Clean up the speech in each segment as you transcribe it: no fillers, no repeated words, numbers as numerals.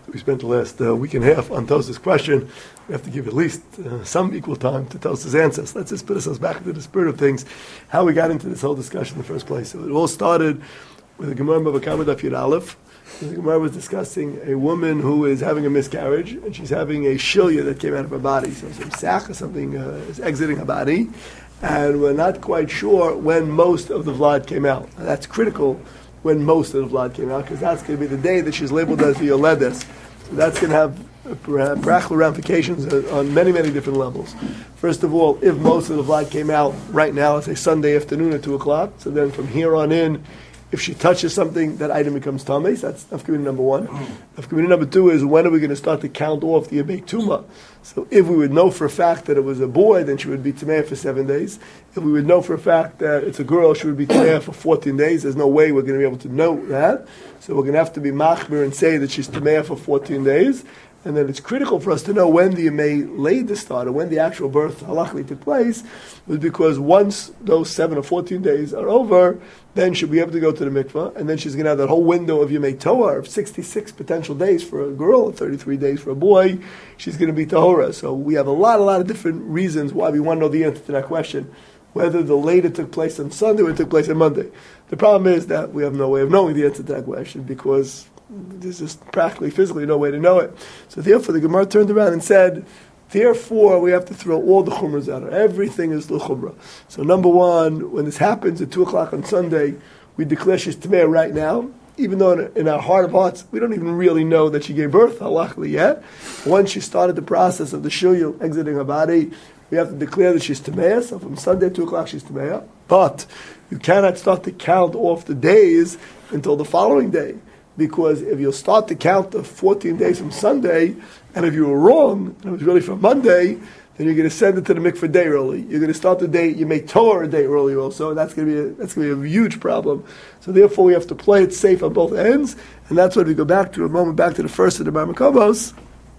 We spent the last week and a half on Tos's question. We have to give at least some equal time to Tos's answers. Let's just put ourselves back into the spirit of things, how we got into this whole discussion in the first place. So it all started with the Gemara Bava Kama Daf Yud Aleph. The Gemara was discussing a woman who is having a miscarriage, and she's having a shilya that came out of her body. So some sach or something is exiting her body, and we're not quite sure when most of the vlad came out. Now, that's critical, when most of the vlad came out, because that's going to be the day that she's labeled as the yoledes. So that's going to have practical ramifications on many, many different levels. First of all, if most of the vlad came out right now, let's say Sunday afternoon at 2 o'clock, so then from here on in, if she touches something, that item becomes tamei. So that's nafka number one. Nafka number two is, when are we going to start to count off the yemei tuma? So if we would know for a fact that it was a boy, then she would be tamei for 7 days. If we would know for a fact that it's a girl, she would be tamei for 14 days. There's no way we're going to be able to know that. So we're going to have to be machmir and say that she's tamei for 14 days. And then it's critical for us to know when the Yemei Leida started, when the actual birth halachically took place, was because once those 7 or 14 days are over, then she'll be able to go to the mikvah, and then she's going to have that whole window of Yemei Toar of 66 potential days for a girl and 33 days for a boy. She's going to be Tahora. So we have a lot of different reasons why we want to know the answer to that question, whether the Leida took place on Sunday or it took place on Monday. The problem is that we have no way of knowing the answer to that question, because there's just practically, physically no way to know it. So therefore the Gemara turned around and said, therefore we have to throw all the chumras out. Everything is l'chumra. So number one, when this happens at 2 o'clock on Sunday, we declare she's tamei right now, even though in our heart of hearts, we don't even really know that she gave birth, halachically, yet. Once she started the process of the shilya exiting her body, we have to declare that she's tamei. So from Sunday at 2 o'clock, she's tamei. But you cannot start to count off the days until the following day. Because if you'll start to count the 14 days from Sunday, and if you were wrong, and it was really from Monday, then you're going to send it to the mikveh day early. You're going to start the day, you may Torah a day early also, and that's going to be a huge problem. So therefore we have to play it safe on both ends, and that's when we go back to the first of the Barmakobos.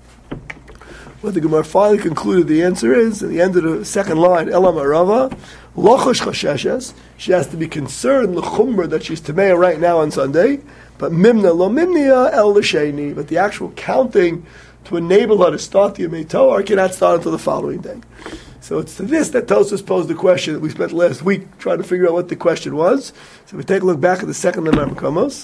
What the Gemara finally concluded the answer is, at the end of the second line, Elam Arava, Lochosh Chasheshes, she has to be concerned, l'chumra, that she's tamei right now on Sunday, but mimna lo mimnia el l'sheni, but the actual counting to enable her to start the Yemei Toar cannot start until the following day. So it's to this that Tosfos posed the question that we spent last week trying to figure out what the question was. So we take a look back at the second Lemar Makomos.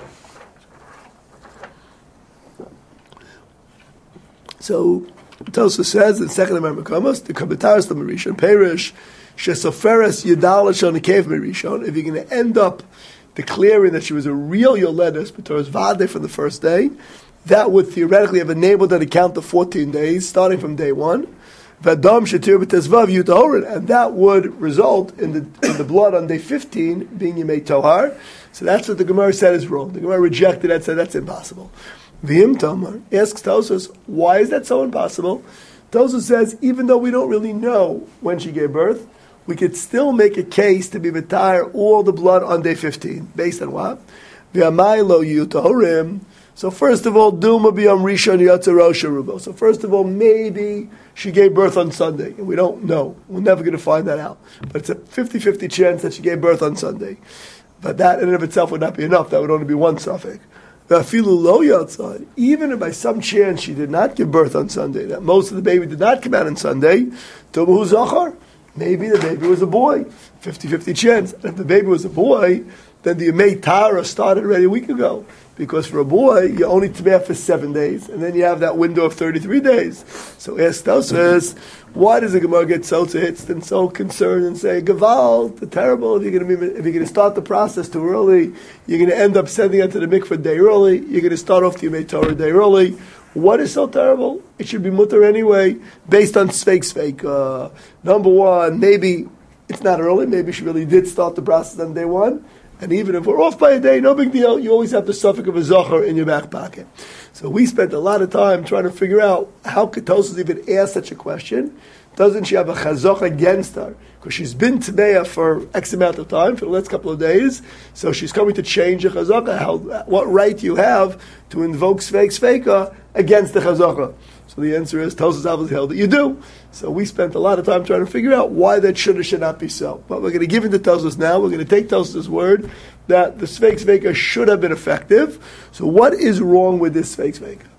So Tosfos says in the second Lemar Makomos, the Kabataris the Marishon Perish Shesoferes Yidal Shon Kev Marishon. If you're going to end up declaring that she was a real Yoledes, but was Vade from the first day, that would theoretically have enabled her to count the 14 days, starting from day 1. Vadam Shetir B'Tezvav Yutahorin, and that would result in the blood on day 15 being Yemei Tohar. So that's what the Gemara said is wrong. The Gemara rejected that, said that's impossible. V'im Tamar asks Tosfos, why is that so impossible? Tosfos says, even though we don't really know when she gave birth, we could still make a case to be V'tayr all the blood on day 15. Based on what? V'amai lo Yutahorim. So first of all, Duma b'yom Rishon Yatzer Rosh Harubo. So first of all, maybe she gave birth on Sunday, and we don't know. We're never going to find that out. But it's a 50-50 chance that she gave birth on Sunday. But that in and of itself would not be enough. That would only be one suffix. V'afilu lo yatzad. Even if by some chance she did not give birth on Sunday, that most of the baby did not come out on Sunday, Tomahu Zachar. Maybe the baby was a boy. 50-50 chance. And if the baby was a boy, then the Yemei Tara started already a week ago. Because for a boy, you only tamei for 7 days, and then you have that window of 33 days. So ask Tosfos, why does the Gemara get so hit and so concerned and say, Gaval, the terrible, if you're going to start the process too early, you're going to end up sending it to the mikveh day early, you're going to start off the Yemei Torah day early. What is so terrible? It should be mutter anyway, based on sveik. Number one, maybe it's not early, maybe she really did start the process on day 1. And even if we're off by a day, no big deal. You always have the suffix of a zachar in your back pocket. So we spent a lot of time trying to figure out how could Tosfos even ask such a question. Doesn't she have a chazach against her? Because she's been Tameya for X amount of time, for the last couple of days. So she's coming to change the chazaka. What right do you have to invoke sveika against the chazaka? So the answer is, Tosfos obviously held that you do. So we spent a lot of time trying to figure out why that should or should not be so. But we're going to give it to Tosfos now. We're going to take Tosfos' word that the sveika should have been effective. So what is wrong with this sveika?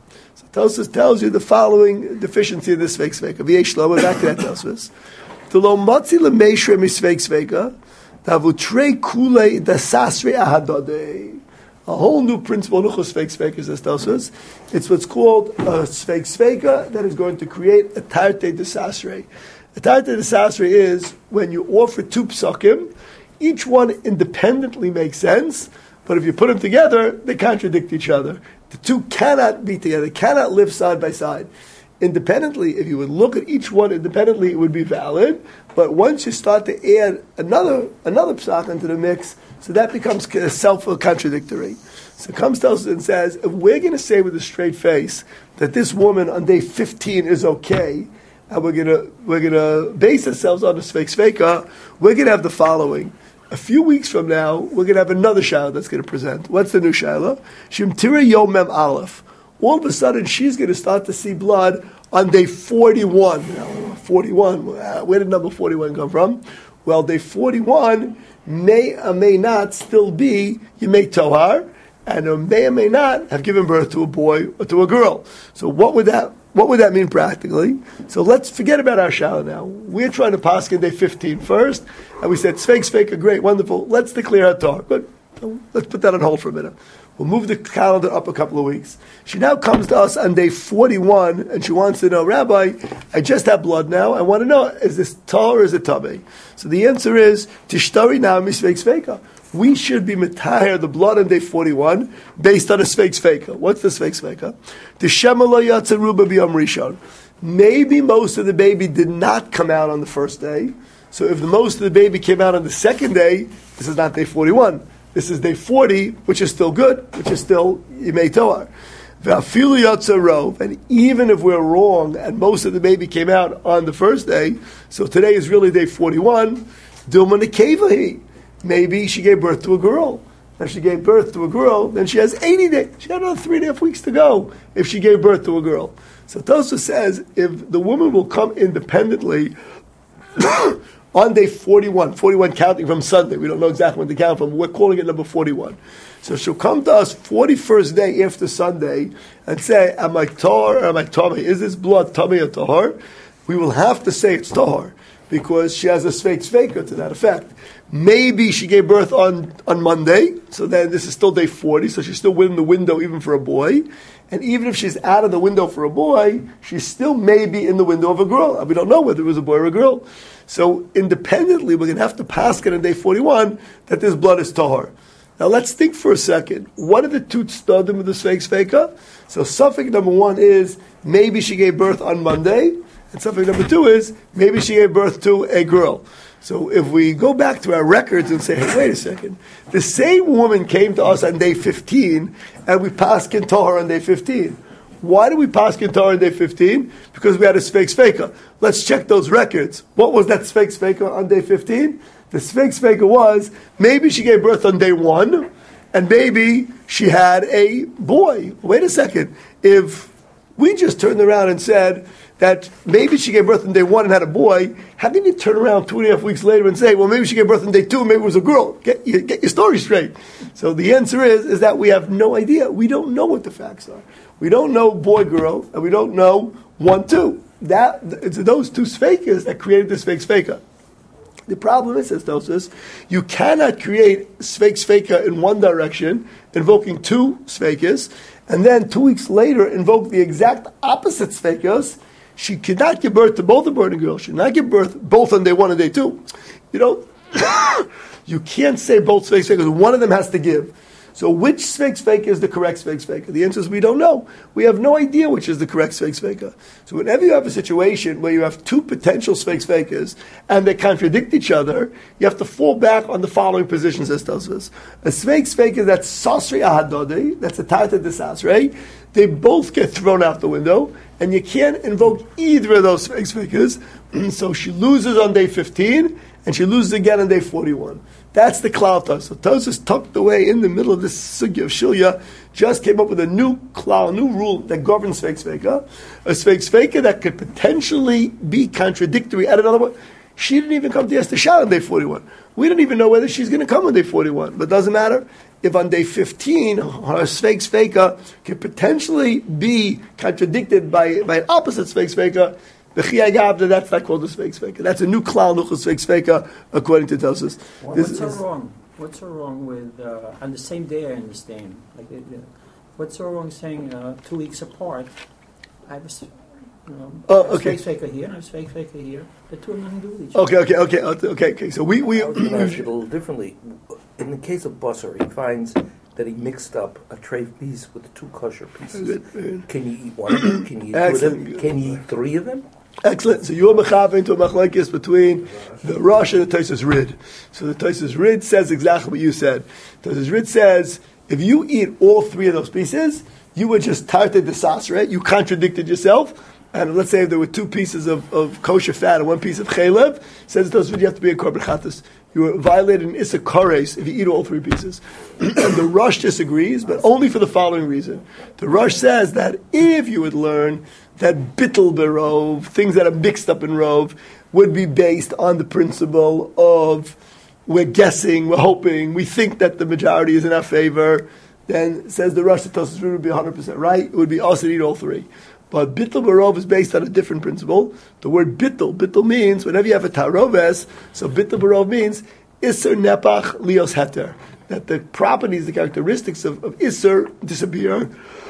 Tosfos tells you the following deficiency in this Sveik Sveika. V'yesh lo, we're back to that Tosfos. T'lo motzi l'meishre misveik Sveika, tavutrei kule dasasre ahadodei. A whole new principle, Nuchos Sveik Sveika, says Tosfos. It's what's called a Sveik Sveika that is going to create a Tarte Desasre. A Tarte Desasre is when you offer two psakim, each one independently makes sense, but if you put them together, they contradict each other. The two cannot be together, cannot live side by side. Independently, if you would look at each one independently, it would be valid, but once you start to add another psak into the mix, so that becomes self-contradictory. So comes to us and says, if we're going to say with a straight face that this woman on day 15 is okay, and we're gonna base ourselves on the Sveik Sveika, we're going to have the following. A few weeks from now, we're going to have another Shaila that's going to present. What's the new Shaila? Shimtira Yom Mem Aleph. All of a sudden, she's going to start to see blood on day 41. Now, 41, where did number 41 come from? Well, day 41 may or may not still be Yemei Tohar, and may or may not have given birth to a boy or to a girl. So what would that mean practically? So let's forget about our Shaila now. We're trying to paskin day 15 first, and we said, Sveik Sveika, great, wonderful, let's declare her Torah. Good. Let's put that on hold for a minute. We'll move the calendar up a couple of weeks. She now comes to us on day 41, and she wants to know, Rabbi, I just have blood now. I want to know, is this Torah or is it Tabei? So the answer is, Tishtari now misveik sveika. We should be mitahir the blood on day 41 based on a Sveik Sveika. What's the Sveik Sveika? Tishema lo yatzeruba b'yom rishon. Maybe most of the baby did not come out on the first day. So if the most of the baby came out on the second day, this is not day 41. This is day 40, which is still good, which is still Yemei Tohar. V'afilu yatzarov, and even if we're wrong and most of the baby came out on the first day, so today is really day 41, Dilma Nekevahi. Maybe she gave birth to a girl. If she gave birth to a girl, then she has 80 days. She had another 3.5 weeks to go if she gave birth to a girl. So Tosfos says if the woman will come independently on day 41 counting from Sunday, we don't know exactly when to count from, we're calling it number 41. So she'll come to us 41st day after Sunday and say, am I tahor or am I tamei? Is this blood tamei or tahor? We will have to say it's tahor because she has a Sveik Sveika to that effect. Maybe she gave birth on Monday, so then this is still day 40, so she's still within the window even for a boy. And even if she's out of the window for a boy, she's still maybe in the window of a girl. And we don't know whether it was a boy or a girl. So independently, we're going to have to paskin on day 41 that this blood is tahor. Now let's think for a second. What are the two tzadim of the Sveik Sveika? So suffix number one is maybe she gave birth on Monday, and suffix number two is maybe she gave birth to a girl. So if we go back to our records and say, hey, wait a second, the same woman came to us on day 15, and we paskin tahor on day 15. Why did we paskin tahor on day 15? Because we had a Sveik Sveika. Let's check those records. What was that Sveik Sveika on day 15? The Sveik Sveika was, maybe she gave birth on day 1, and maybe she had a boy. Wait a second. If we just turned around and said that maybe she gave birth on day 1 and had a boy, how can you turn around 2.5 weeks later and say, well, maybe she gave birth on day 2, maybe it was a girl? Get your story straight. So the answer is that we have no idea. We don't know what the facts are. We don't know boy, girl, and we don't know 1, 2. It's those two Sveikas that created the Sveik Sveika. The problem is, says Tosfos, you cannot create Sveik Sveika in one direction, invoking two Sveikas, and then 2 weeks later invoke the exact opposite Sveikas. She cannot give birth to both a boy and a girl. She cannot give birth both on day 1 and day 2. You know, you can't say both Sveik Sveikas. One of them has to give. So which Sveik Sveika is the correct Sveik Sveika? The answer is we don't know. We have no idea which is the correct Sveik Sveika. So whenever you have a situation where you have two potential Sveik Sveikas and they contradict each other, you have to fall back on the following positions as Tosfos. A Sveik Sveika that's Sasri Ahadodei, that's a Tata Desasrei, they both get thrown out the window, and you can't invoke either of those Sveik Sveikas. So she loses on day 15, and she loses again on day 41. That's the klal Tosfos. So Tosfos tucked away in the middle of this sugya of Shilya, just came up with a new klal, new rule that governs Sveik Sveika. A Sveik Sveika that could potentially be contradictory. Add another one. She didn't even come to Esther Shah on day 41. We don't even know whether she's going to come on day 41, but it doesn't matter. If on day 15, her Sveik Sveika can potentially be contradicted by an opposite Sveik Sveika, that's not called a Sveik Sveika. That's a new Klal Nuchas Sveik Sveika, according to Tosfos. What's so wrong? What's so wrong with, on the same day I understand, what's so wrong saying 2 weeks apart, I have okay. Sveik Sveika here, and I have Sveik Sveika here. The two have nothing to do with each other. Okay. So we I was going to ask you a little differently. In the case of Basar, he finds that he mixed up a treif piece with 2 kosher pieces. Can you eat one of them? Can you eat 2 of them? Can you eat 3 of them? Excellent. So you're mechavein to a machlokes between the Rosh and the Tosfos Rid. So the Tosfos Rid says exactly what you said. Tosfos Rid says if you eat all 3 of those pieces, you were just tarted the sasre. You contradicted yourself. And let's say if there were 2 pieces of kosher fat and 1 piece of chaylev, says Tosfos Rid you have to be a korban chatas. You were violated in Issa Kares if you eat all 3 pieces. And the Rosh disagrees, but only for the following reason. The Rosh says that if you would learn that bittul berov, things that are mixed up in rov, would be based on the principle of we're guessing, we're hoping, we think that the majority is in our favor, then says the Rosh that Tosfos would be 100% right. It would be us to eat all 3. But bittul berov is based on a different principle. The word bittul means whenever you have a taroves, so bittul berov means iser nepach lios heter, that the properties, the characteristics of iser disappear,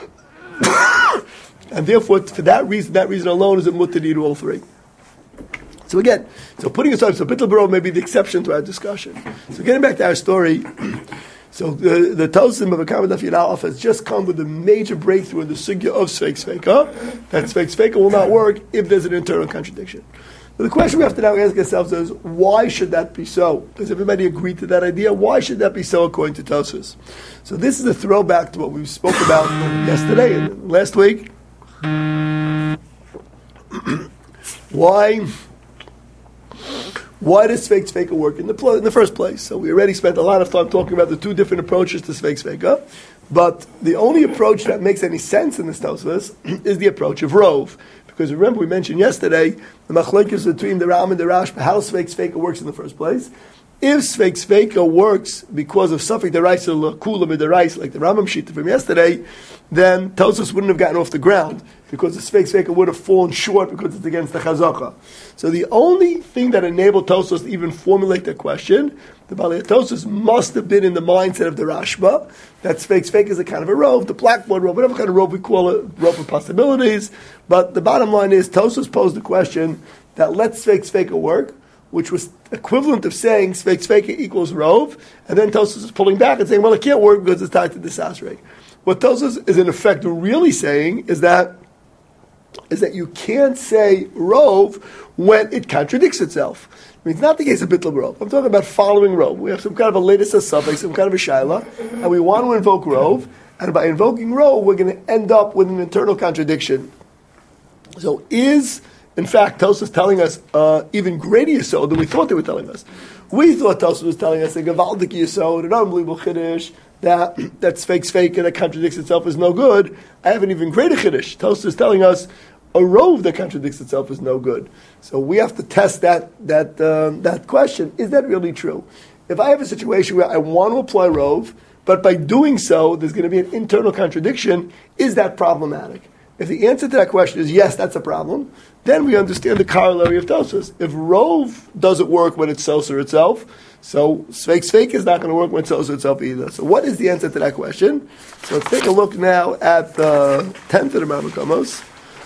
and therefore for that reason alone is a mutter to eat all 3. So again, putting aside, bittul berov may be the exception to our discussion. So getting back to our story. So the Tosim of a Daf Yud Aleph has just come with a major breakthrough in the sugya of Sveik Sveika. That Sveik Sveika will not work if there's an internal contradiction. But the question we have to now ask ourselves is, why should that be so? Does everybody agree to that idea? Why should that be so according to Tosfos? So this is a throwback to what we spoke about yesterday and last week. Why does Sveik Sveika work in the first place? So we already spent a lot of time talking about the 2 different approaches to Sveik Sveika, but the only approach that makes any sense in this Tosfos is the approach of Rov. Because remember, we mentioned yesterday the machlokes between the Ram and the Rash, how Sveik Sveika works in the first place. If Sveik Sveika works because of Safek Deraisa Kula Midaraisa, like the Rambam Shita from yesterday, then Tosfos wouldn't have gotten off the ground because the Sveik Sveika would have fallen short because it's against the Chazaka. So the only thing that enabled Tosfos to even formulate that question, the Balei Tosfos must have been in the mindset of the Rashba, that Sveik Sveika is a kind of a rove, the blackboard rove, whatever kind of rove we call it, rove of possibilities. But the bottom line is Tosfos posed the question that let Sveik Sveika work, which was equivalent of saying Sveik Sveika equals Rov, and then Tosfos is pulling back and saying, well, it can't work because it's tied to the Sasrei. What Tosfos is in effect really saying is that you can't say Rov when it contradicts itself. I mean, it's not the case of Bittul Rov. I'm talking about following Rov. We have some kind of a latest suffix, some kind of a shaila, and we want to invoke Rov, and by invoking Rov, we're going to end up with an internal contradiction. So in fact, Tosfos is telling us even greater yesod than we thought they were telling us. We thought Tosfos was telling us a gavaldik yesod, an unbelievable chiddush, that Sveik Sveika that contradicts itself is no good. I have an even greater chiddush. Tosfos is telling us a rove that contradicts itself is no good. So we have to test that question. Is that really true? If I have a situation where I want to apply rove, but by doing so, there's going to be an internal contradiction, is that problematic? If the answer to that question is yes, that's a problem, then we understand the corollary of Tosfos. If Rov doesn't work when it's Soser itself, so Sveik Sveika is not going to work when it's Soser itself either. So what is the answer to that question? So let's take a look now at the 10th of the Rambam.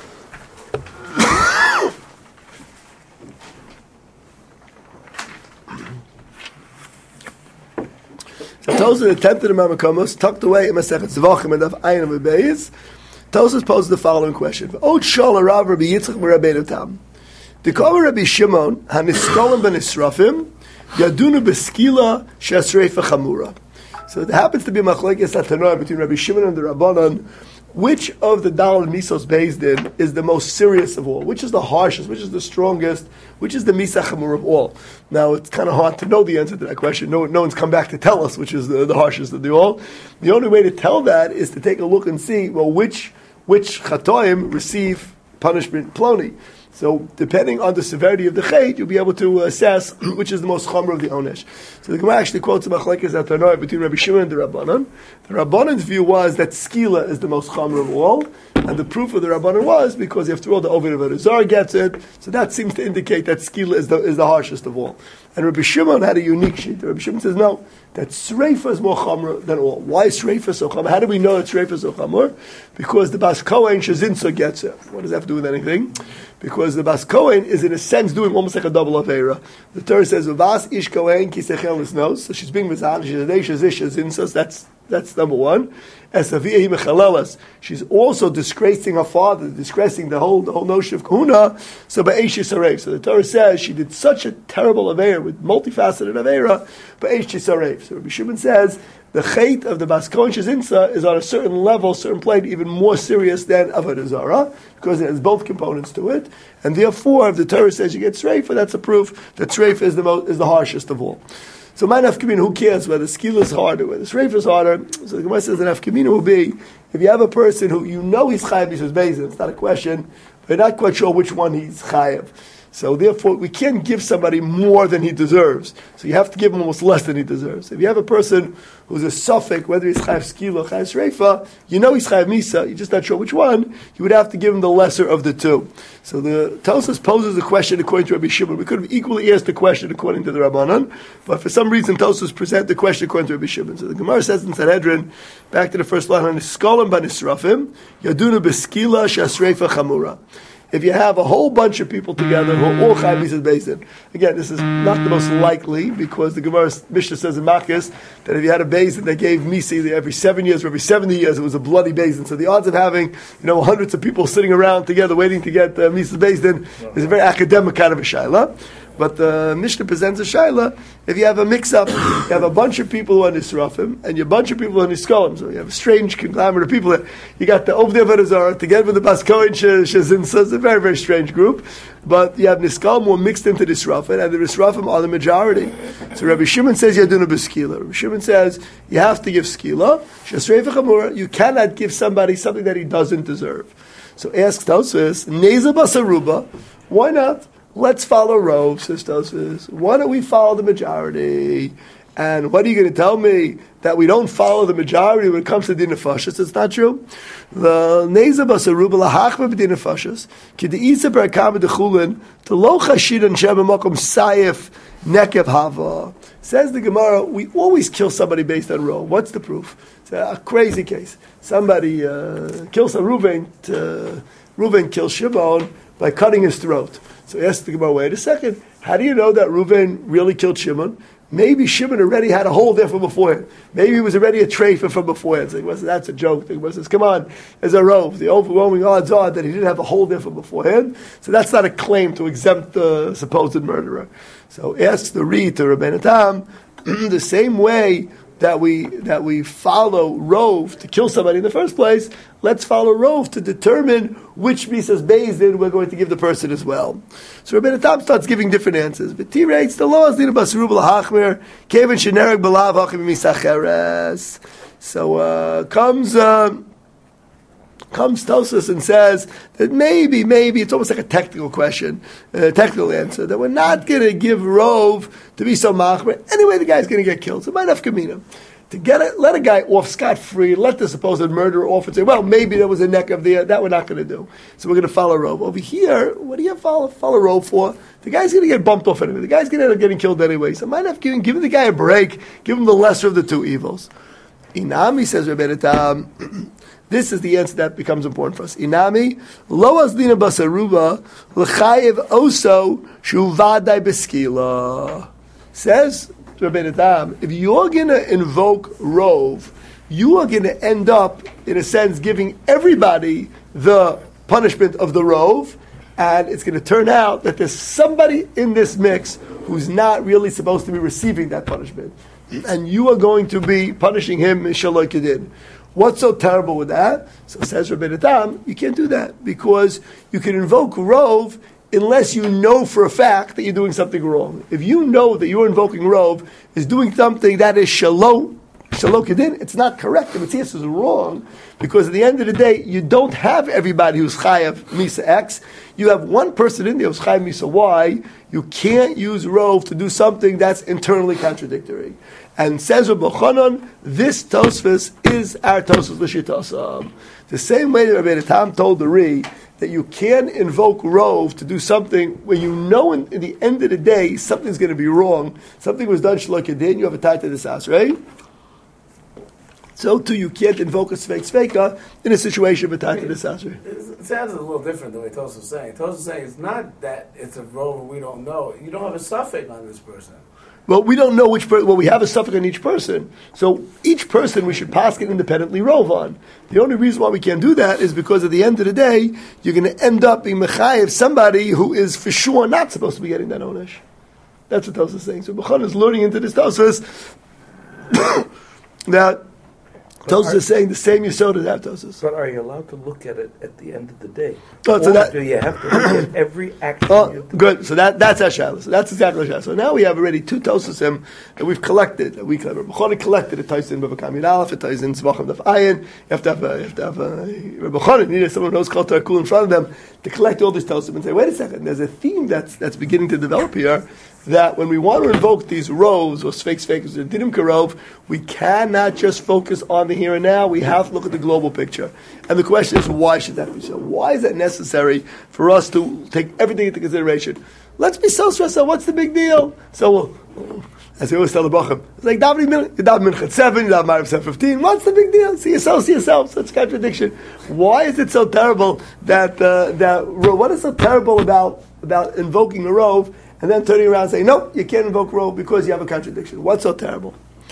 So Tosfos in the 10th of the Rambam tucked away in Masechet Zvachim and of Ayin of Beis, Tosfos poses the following question: Od Shal Rav Rabbi Yitzchak Rabbeinu Tam, Dekar Rabbi Shimon Haniskolim ben Israfim Yadunu Beskila Shesreifa Chamura. So it happens to be a machlokes Tanoi between Rabbi Shimon and the Rabbanan. Which of the Dal and Misos Beis Din is the most serious of all? Which is the harshest? Which is the strongest? Which is the Misa Chamur of all? Now, it's kind of hard to know the answer to that question. No one's come back to tell us which is the harshest of the all. The only way to tell that is to take a look and see, well, which Chatoim receive punishment Ploni. So depending on the severity of the chait, you'll be able to assess which is the most chomer of the onesh. So the Gemara actually quotes a machlekes atanoy between Rabbi Shimon and the Rabbanan. The Rabbanan's view was that skila is the most chomer of all, and the proof of the Rabbanan was because after all the Ovid of Arizar gets it, so that seems to indicate that skila is the harshest of all. And Rabbi Shimon had a unique sheet. Rabbi Shimon says no, that sreifa is more chomer than all. Why is sreifa so chomer? How do we know that sreifa is so chomer? Because the Bas Kohen Shazinsa gets it. What does that have to do with anything? Because the Bas Kohen is in a sense doing almost like a double avera. The Torah says, "V'vas ish Kohen kisechel lisnos." So she's being mizan. She's a shazinsa. That's number one. She's also disgracing her father, disgracing the whole notion of kahuna. So ba'esh yisarev. So the Torah says she did such a terrible avera with multifaceted avera. Ba'esh yisarev. So Rabbi Shimon says the chait of the Bas Kohen Shazinsa is on a certain level, certain plane, even more serious than Avodah Zarah, because it has both components to it. And therefore, if the Torah says you get Sreifa, that's a proof that Sreifa is the harshest of all. So my nafkamina, who cares whether skila is harder, whether Sreifa is harder? So the Gemara says the nafkamina will be, if you have a person who you know he's chayav b'shus bezin, it's not a question, but you're not quite sure which one he's chayav. So therefore, we can't give somebody more than he deserves. So you have to give him almost less than he deserves. If you have a person who's a suffix, whether he's chayav skila or chayav sreifa, you know he's chayav misa, you're just not sure which one, you would have to give him the lesser of the two. So the Tosfos poses the question according to Rabbi Shimon. We could have equally asked the question according to the Rabbanan, but for some reason Tosfos present the question according to Rabbi Shimon. So the Gemara says in Sanhedrin, back to the first line, on Niskolim b'nisrafim, yaduna b'skila shasreifa chamura. If you have a whole bunch of people together who are all chayav b'shus bezin, again, this is not the most likely because the Gemara Mishnah says in Makis that if you had a bezin that gave misi every 7 years or every 70 years, it was a bloody bezin. So the odds of having hundreds of people sitting around together waiting to get misi bezin is a very academic kind of a shaila. But the Mishnah presents a shaila. If you have a mix-up, you have a bunch of people who are nisrafim, and you have a bunch of people who are niskolim. So you have a strange conglomerate of people. You got the Ovdei Avodah Zarah together with the Bas Kohen Shazinsa. It's a very, very strange group. But you have niskolim who are mixed into nisrafim, and the nisrafim are the majority. So Rabbi Shimon says yaduna b'skila. Rabbi Shimon says you have to give skila. Shasreifa chamura. You cannot give somebody something that he doesn't deserve. So asks Tosfos, neza basaruba. Why not? Let's follow Rov, says Tosfos. Why don't we follow the majority? And what are you going to tell me? That we don't follow the majority when it comes to din nefashos? It's not true. The neza basaruba lahachma b'din nefashos ki deisa berakam b'dechulin to lo chashid and shem b'makom sayif nekev hava. Says the Gemara, we always kill somebody based on Rov. What's the proof? It's a crazy case. Somebody kills a Reuven. Reuven kills Shimon by cutting his throat. So he asks the Gemara, wait a second, how do you know that Reuven really killed Shimon? Maybe Shimon already had a hole there from beforehand. Maybe he was already a treifa from beforehand. So that's a joke. The Gemara says, come on, there's a rove. The overwhelming odds are that he didn't have a hole there from beforehand. So that's not a claim to exempt the supposed murderer. So asks the Reed to Rabbeinu Tam, the same way that we follow Rov to kill somebody in the first place, let's follow Rov to determine which misas bezdin we're going to give the person as well. So Rabbeinu Tam starts giving different answers. But T writes the laws dina basrub lahachmer kevin shenereg belav hachim misacheres. So comes Tosfos and says that maybe it's almost like a technical question, a technical answer, that we're not going to give Rov to be so machmer. Anyway, the guy's going to get killed. So might have kamina. To let a guy off scot-free, let the supposed murderer off and say, well, maybe there was a neck of the, that we're not going to do. So we're going to follow Rov. Over here, what do you follow Rov for? The guy's going to get bumped off anyway. The guy's going to end up getting killed anyway. So might have given the guy a break, give him the lesser of the two evils. Inami, says Rabbeinu Tam, this is the answer that becomes important for us. Inami, lo azdina basaruba, l'chayev oso, shuvadai beskila. Says Rabbeinu Tam, if you're going to invoke Rov, you are going to end up, in a sense, giving everybody the punishment of the Rov, and it's going to turn out that there's somebody in this mix who's not really supposed to be receiving that punishment. And you are going to be punishing him, Shaloi Kedin. What's so terrible with that? So says Rabbeinu Tam, you can't do that, because you can invoke Rov unless you know for a fact that you're doing something wrong. If you know that you're invoking Rov is doing something that is Shaloi Shalok Yadin, it's not correct. The Matthias is wrong, because at the end of the day, you don't have everybody who's Chayav Misa X. You have one person in there who's Chayav Misa Y. You can't use Rov to do something that's internally contradictory. And says Rabbi Chanan, this Tosfos is our Tosfos L'Shitosam. The same way that Rabbi Tam told the Ri that you can invoke Rov to do something where you know in the end of the day something's going to be wrong, something was done Shalok Yadin, you have a tie to this house, right? So too, you can't invoke a Sveka in a situation of a tie to this house, right? It sounds a little different than what Tosa is saying. Tosa is saying it's not that it's a Rov we don't know. You don't have a suffix on this person. Well, we don't know which person. Well, we have a suffix on each person. So each person we should pass it independently Rov on. The only reason why we can't do that is because at the end of the day, you're going to end up being mechayev somebody who is for sure not supposed to be getting that onish. That's what Tosfos is saying. So Bechon is learning into this Tosfos that Tosfos is saying the same Yisod as that Tosfos. But are you allowed to look at it at the end of the day? Oh, so Or do you have to look at every action? Oh, good. So that's our shalos. So that's exactly our shalos. So now we have already two Tosasim that we've collected. That we Rabbi collected a Tosin Bavakam Yidalef, a Tosin Tzvachim Daf Ayin. You have to have Rabbi Chanan. You need someone who knows Kol Torah Kul in front of them to collect all these Tosim and say, wait a second. There's a theme that's beginning to develop here. That when we want to invoke these Rovs or Sfeik or Dinim Karov, we cannot just focus on the here and now. We have to look at the global picture. And the question is, why should that be so? Why is that necessary for us to take everything into consideration? Let's be so stressed out. What's the big deal? So, as we always tell the Bachim, it's like davening mincha at 7, you daven Ma'ariv 7:15. What's the big deal? See yourself. So it's contradiction. Why is it so terrible that what is so terrible about invoking a Rov? And then turning around and saying, no, you can't invoke Rov because you have a contradiction. What's so terrible?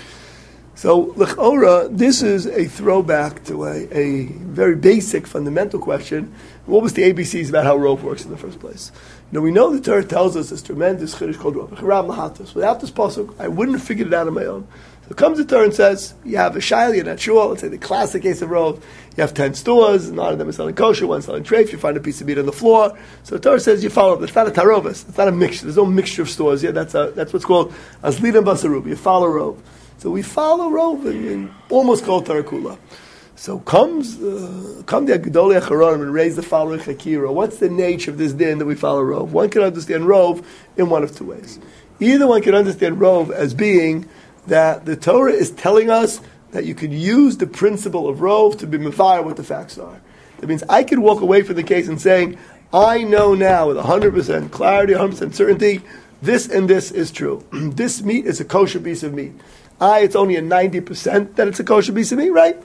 So, l'chora, this is a throwback to a very basic, fundamental question. What was the ABCs about how Rov works in the first place? We know the Torah tells us this tremendous chiddush called Rov. Without this pasuk, I wouldn't have figured it out on my own. So comes the Torah and says, you have a shayla, you're not sure. Let's say the classic case of Rov. You have 10 stores, none of them are selling kosher, one's selling treif, you find a piece of meat on the floor. So the Torah says you follow it. It's not a tarovis, it's not a mixture. There's no mixture of stores. Yeah, that's what's called aslidan basarub. You follow Rov. So we follow Rov in almost called Torah Kula. So come the Gedolei Acharonim and raise the following Chakira. What's the nature of this din that we follow Rov? One can understand Rov in one of two ways. Either one can understand Rov as being that the Torah is telling us that you could use the principle of Rov to be mavir what the facts are. That means I could walk away from the case and saying, I know now with 100% clarity, 100% certainty, this and this is true. This meat is a kosher piece of meat. It's only a 90% that it's a kosher piece of meat, right?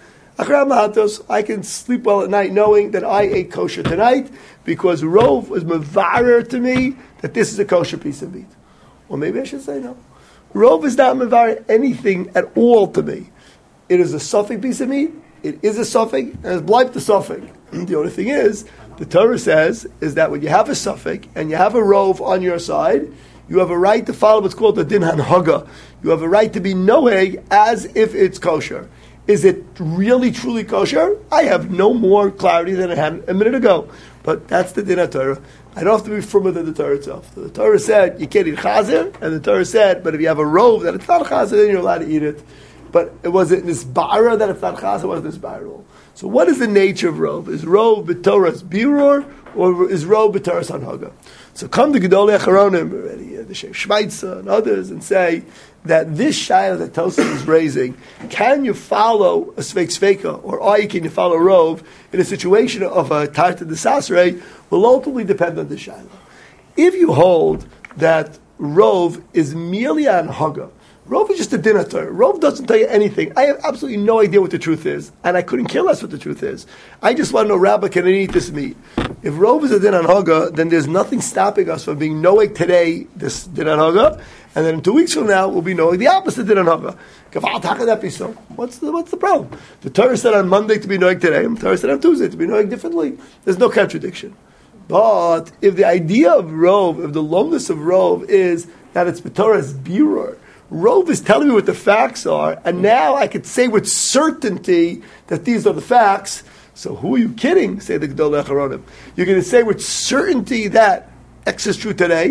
I can sleep well at night knowing that I ate kosher tonight because Rov was mavir to me that this is a kosher piece of meat. Or maybe I should say no. Rov is not mavir anything at all to me. It is a suffix piece of meat. It is a suffix, and it's bleib the suffix. The only thing is, the Torah says, is that when you have a suffix and you have a Rov on your side, you have a right to follow what's called the din hanhaga. You have a right to be noheg as if it's kosher. Is it really, truly kosher? I have no more clarity than I had a minute ago. But that's the din HaTorah. I don't have to be firmer than the Torah itself. So the Torah said, you can't eat chazer, and the Torah said, but if you have a Rov that it's not chazer, then you're allowed to eat it. But it wasn't this bara that it's not chazer, it wasn't this bara at all. So what is the nature of Rov? Is Rov b'Torah's birur, or is Rov b'Torah's hanhaga? So come the Gedolei Acharonim already, the Sheikh Schweitzer and others, and say that this shayla that Tosfos is raising, can you follow a Sveka, or can you follow Rov in a situation of a Tarta de Sasrei, will ultimately depend on the shayla. If you hold that Rov is merely an Haga, Rov is just a din HaTorah. Rov doesn't tell you anything. I have absolutely no idea what the truth is, and I couldn't care less what the truth is. I just want to know, Rabbi, can I eat this meat? If Rov is a din Haga, then there's nothing stopping us from being knowing today this din Haga, and then in 2 weeks from now we'll be knowing the opposite din Haga. How can that be so? What's the problem? The Torah said on Monday to be knowing today, and the Torah said on Tuesday to be knowing differently. There's no contradiction. But if the idea of Rov, if the longness of Rov is that it's B'Torah's birur, Rov is telling me what the facts are, and now I could say with certainty that these are the facts. So who are you kidding? Say the Gedolei Acharonim. You're going to say with certainty that X is true today,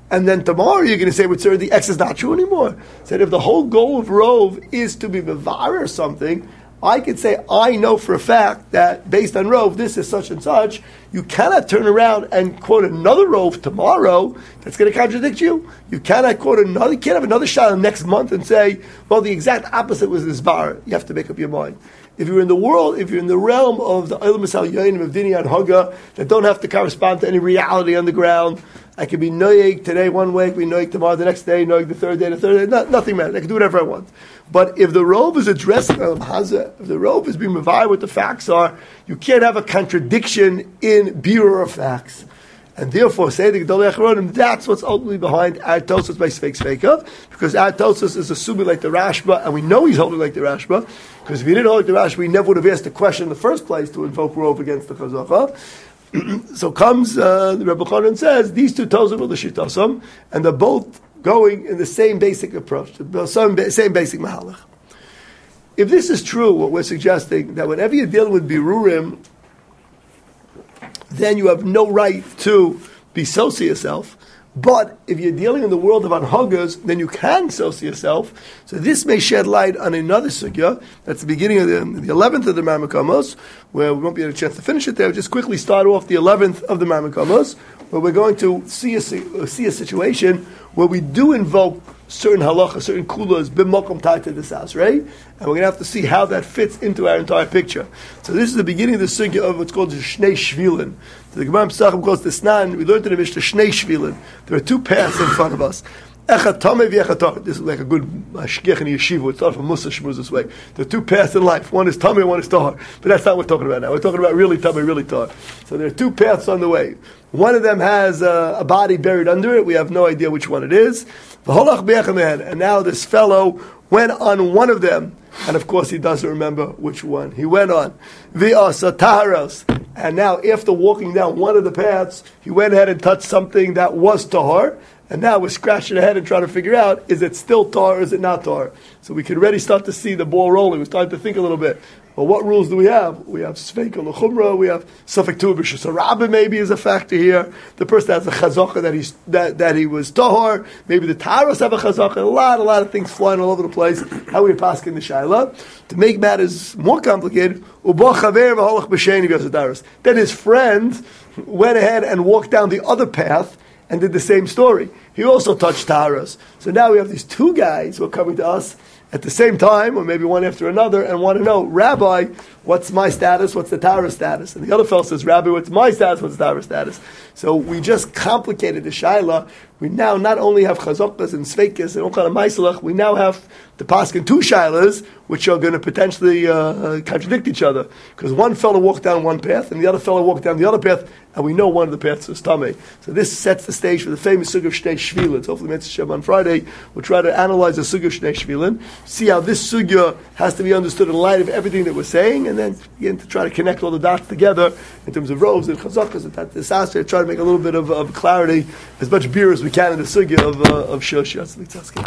and then tomorrow you're going to say, well, sir, the X is not true anymore. Said if the whole goal of Rove is to be Mevar or something, I could say, I know for a fact that based on Rove, this is such and such. You cannot turn around and quote another Rove tomorrow that's going to contradict you. You cannot quote another, you can't have another shot next month and say, well, the exact opposite was this bar. You have to make up your mind. If you're in the world, if you're in the realm of the Olam Misal Yonim of Dini and Haga, that don't have to correspond to any reality on the ground, I could be noyeg today one way, I could be noyeg tomorrow the next day, noyeg the third day, nothing matters. I can do whatever I want. But if the Rove is addressing Olam Hazeh, if the Rove is being mavai what the facts are, you can't have a contradiction in birur of facts. And therefore, say the Gedolei Achronim, that's what's ultimately behind Ar Tosos by Sfeik Sfeikav, because Ar Tosos is assuming like the Rashba, and we know he's holding like the Rashba, because if he didn't hold like the Rashba, he never would have asked the question in the first place to invoke Rove against the Chazacha. So comes the Rebbe Chanan and says, these two Tosos are the Shitosam, and they're both going in the same basic approach, the same basic Mahalach. If this is true, what we're suggesting, that whenever you're dealing with Birurim, then you have no right to dissociate yourself. But if you're dealing in the world of anhagas, then you can dissociate yourself. So this may shed light on another sugya. That's the beginning of the 11th of the Marmakamos, where we won't be able a chance to finish it there. We'll just quickly start off the 11th of the Marmakamos, where we're going to see a situation where we do invoke certain halachas, certain kulas, b'mokom tied to this house, right? And we're going to have to see how that fits into our entire picture. So this is the beginning of the sugya of what's called the Shnei Shvilin. So the Gemara Pesachim calls the Snan. We learned in the Mishnah Shnei Shvilin. There are two paths in front of us. Echad tamei v'echad tahor. This is like a good shgiach in yeshiva. It's not from Musa Shmuz this way. There are two paths in life. One is tamei, one is tahor. But that's not what we're talking about now. We're talking about really tamei, really tahor. So there are two paths on the way. One of them has a body buried under it. We have no idea which one it is. And now this fellow went on one of them, and of course he doesn't remember which one he went on. And now after walking down one of the paths, he went ahead and touched something that was tahor, and now we're scratching our head and trying to figure out, is it still tahor or is it not tahor? So we can already start to see the ball rolling. We're starting to think a little bit. Well, what rules do we have? We have Sfeik al-Chumra, we have Safek Tu B'Shusarabah maybe is a factor here. The person has a chazaka that he was tahor. Maybe the Taharos have a chazaka. A lot of things flying all over the place. How we pass in the Shaila. To make matters more complicated, then his friend went ahead and walked down the other path and did the same story. He also touched Taharos. So now we have these two guys who are coming to us at the same time, or maybe one after another, and want to know, Rabbi, what's my status? What's the Taharos status? And the other fellow says, Rabbi, what's my status? What's the Taharos status? So we just complicated the Shaila. We now not only have Chazokas and Sveikas and all kind of Maisalach, we now have the Paskin two Shailas, which are going to potentially contradict each other. Because one fellow walked down one path, and the other fellow walked down the other path, and we know one of the paths is Tameh. So this sets the stage for the famous Sugya of Shnei Shvilin. So hopefully, Mitzvah Shem on Friday, we'll try to analyze the Sugya of Shnei Shvilin, see how this Sugya has to be understood in light of everything that we're saying, and then begin to try to connect all the dots together in terms of rows and chazakas and that try to make a little bit of clarity, as much beer as we can in the Sugya of Shil Shiatz.